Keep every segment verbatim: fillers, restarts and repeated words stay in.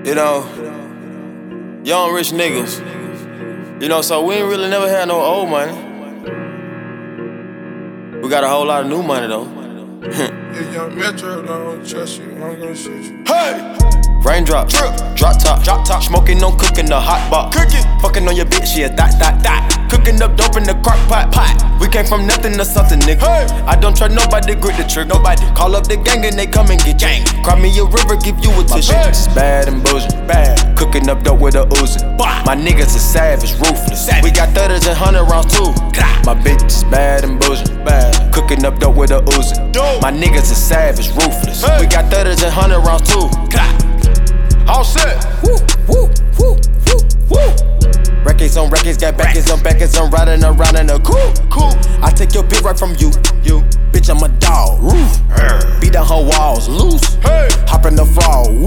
You know, young rich niggas. You know, so we ain't really never had no old money. We got a whole lot of new money though. If young Metro don't trust you, I'm gonna shoot you. Hey! Raindrop, drip, drop top, drop top. Smoking, no cooking, the hot pot. Cooking, fucking on your bitch, yeah, that, that, that. Cooking up dope in the crock pot, pot. We came from nothing to something, nigga. Hey. I don't try nobody, grip the trick, nobody. Call up the gang and they come and get gang. Cry me a river, give you a tissue. My bitch is bad and bullshit, bad. Cooking up dope with a Uzi. My niggas is savage, ruthless. Savage. We got thirties and hundred rounds too. My bitch is bad and bullshit, bad. Cooking up dope with a Uzi. My niggas is savage, ruthless. Hey. We got thirties and hundred rounds too. All set. Woo, woo, woo, woo, woo. Records on records, got backers on backers. I'm riding around in a coupe. Cool. I take your bitch right from you. You. Bitch, I'm a dog. Roof. Hey. Beat down her walls loose. Hey. Hop in the fall. Woo.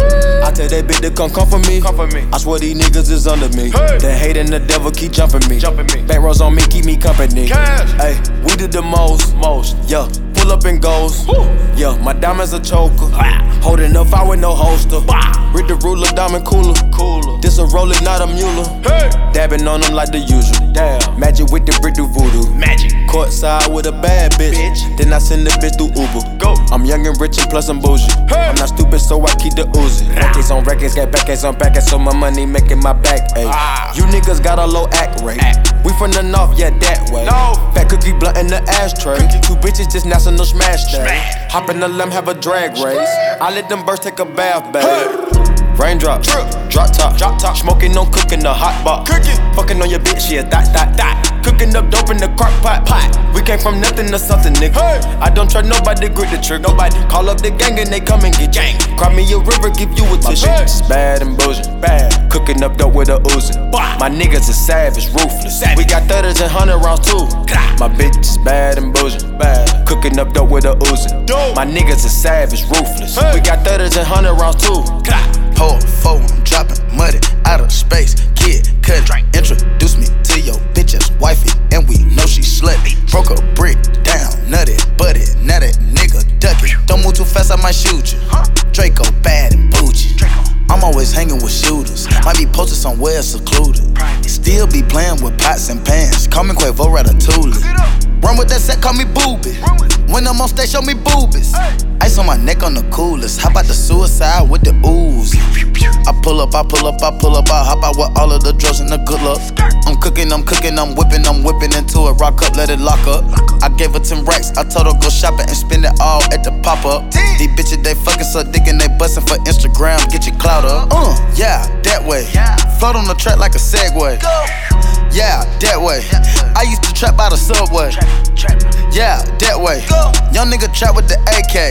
I tell that bitch to come come for me. Come for me. I swear these niggas is under me. Hey. The hate and the devil keep jumping me. Jumping me. Back rows on me, keep me company. Cash. Hey, we did the most. Most. Yeah. Pull up and goes. Woo. Yeah, my diamonds a choker. Ah. Holding up, I with no holster. Bah. Read the ruler, diamond cooler. Cooler. This a roller, not a mule. Hey. Dabbing on them like the usual. Damn. Magic with the brick do voodoo. Magic. Courtside with a bad bitch. bitch. Then I send the bitch through Uber. Go. I'm young and rich and plus I'm bougie. Hey. I'm not stupid, so I keep the Uzi. Records on records, got backers on backers, so my money making my back ache. Ah. You niggas got a low act rate. Act. We from the north, yeah, that way. No. Fat cookie blunt in the ashtray. Cookie. Two bitches just national smash day. Hop in the limb, have a drag race. I let them birds take a bath, babe. Hey. Raindrop, drip, drop top, drop top. Smoking, no cooking, the hot pot. Cooking, fucking on your bitch, yeah, that, that, that. Cooking up dope in the crock pot, pot. We came from nothing to something, nigga. Hey. I don't try nobody, grip the trick, nobody. Call up the gang and they come and get gang. Cry me a river, give you a tissue. My bitch is bad and bullshit, bad. Cooking up dope with a Uzi. My niggas is savage, ruthless. Savage. We got thirties and hundred rounds too. My bitch is bad and bullshit, bad. Cooking up dope with a Uzi. My niggas is savage, ruthless. Hey. We got thirties and hundred rounds too. Pour four, I'm dropping muddy out of space. Kid, cut, introduce me to your bitch's wifey, and we know she slutty. Broke a brick down, nutty, butty, now that nigga ducky. Don't move too fast, I might shoot you. Draco bad and bougie. I'm always hanging with shooters. Might be posted somewhere secluded. Still be playing with pots and pans. Call me Quavo Ratatouille. Run with that set, call me Booby. When I'm on stage, show me boobies. Ice on my neck on the coolest. How about the suicide with the ooze? I pull up, I pull up, I pull up, I hop out with all of the drugs and the good luck. I'm cooking, I'm cooking, I'm whipping, I'm whipping into it. Rock up, let it lock up. I gave her ten racks, I told her go shopping and spend it all at the pop-up. These bitches, they fucking suck dick and they bustin' for Instagram. Get your clout up. Uh, yeah, that way. Float on the track like a Segway. Yeah, that way. I used to trap by the subway. Yeah, that way. Young nigga trap with the A K.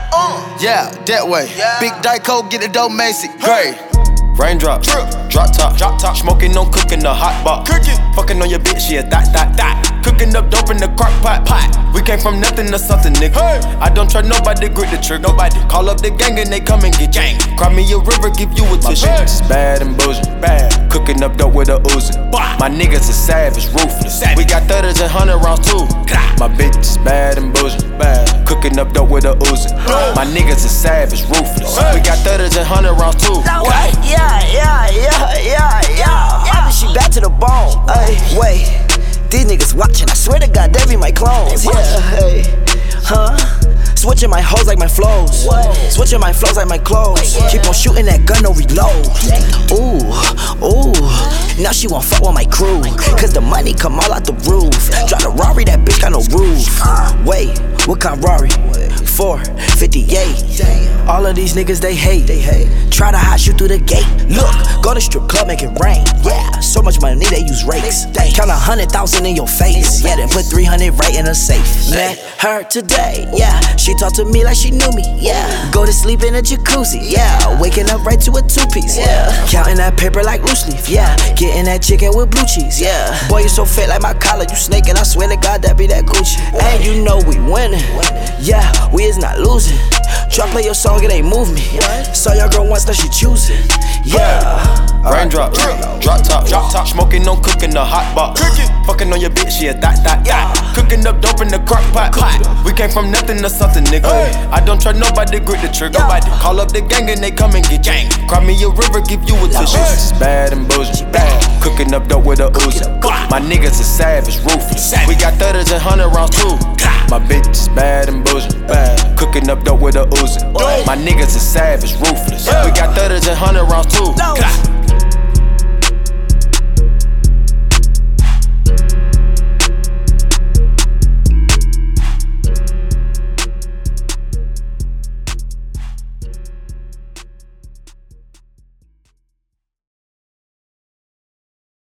Yeah, that way. Big Dyco, get the dope Macy. Gray. Raindrop, drip, drop top, drop top. Smoking, no cooking, the hot pot. Cooking, fucking on your bitch, yeah, that, that, that. Cooking up dope in the crock pot, pot. We came from nothing to something, nigga. Hey. I don't try nobody, grip the trick, nobody. Call up the gang and they come and get gang. Cry me a river, give you a tissue. My bitch is bad and bullshit, bad. Cooking up dope with a Uzi. My niggas is savage, ruthless. Savage. We got thirties and hundred rounds too. My bitch is bad and bullshit, bad. Cooking up dope with a Uzi. My niggas is savage, ruthless. We got thirties and hundred rounds too. What? Yeah, yeah, yeah, yeah, yeah. I she back to the bone. Ay, wait, these niggas watching. I swear to God, they be my clones. Yeah, hey, huh? Switching my hoes like my flows. Whoa. Switching my flows like my clothes. Yeah. Keep on shooting that gun, no reload. Ooh, ooh. Now she won't fuck with my crew. Cause the money come all out the roof. Drive a Rari, that bitch got no roof. Wait, what kind of Rari? four fifty-eight. All of these niggas, they hate. They hate. Try to hide you through the gate. Look, go to strip club, make it rain. Yeah, so much money, they use rakes. Count a hundred thousand in your face. Yeah, then put three hundred right in a safe. Met her today. Yeah, she talked to me like she knew me. Yeah, go to sleep in a jacuzzi. Yeah, waking up right to a two-piece. Yeah, counting that paper like loose leaf. Yeah, getting that chicken with blue cheese. Yeah, boy, you so fat like my collar. You snaking, I swear to God, that be that Gucci. And you know we winning. winning. Yeah, we is not losing. Try play your song, it ain't move me. Saw your girl once, now she choosing. Yeah. Raindrop, drop top, drop top. Smoking, no cooking, the hot box. Fucking on your bitch, yeah, that, that, that. Cooking up dope in the crock pot. We came from nothing to something, nigga. I don't try nobody, grip the trigger. Call up the gang and they come and get gang. Cry me a river, give you a tissue. It's bad and bullshit. Cooking up dope with a Uzi. My niggas is savage, ruthless. We got thudders and hundred rounds too. My bitch is bad and bullshit. Cooking up dope with a Uzi. My niggas is savage, ruthless. We got thudders and hundred rounds too.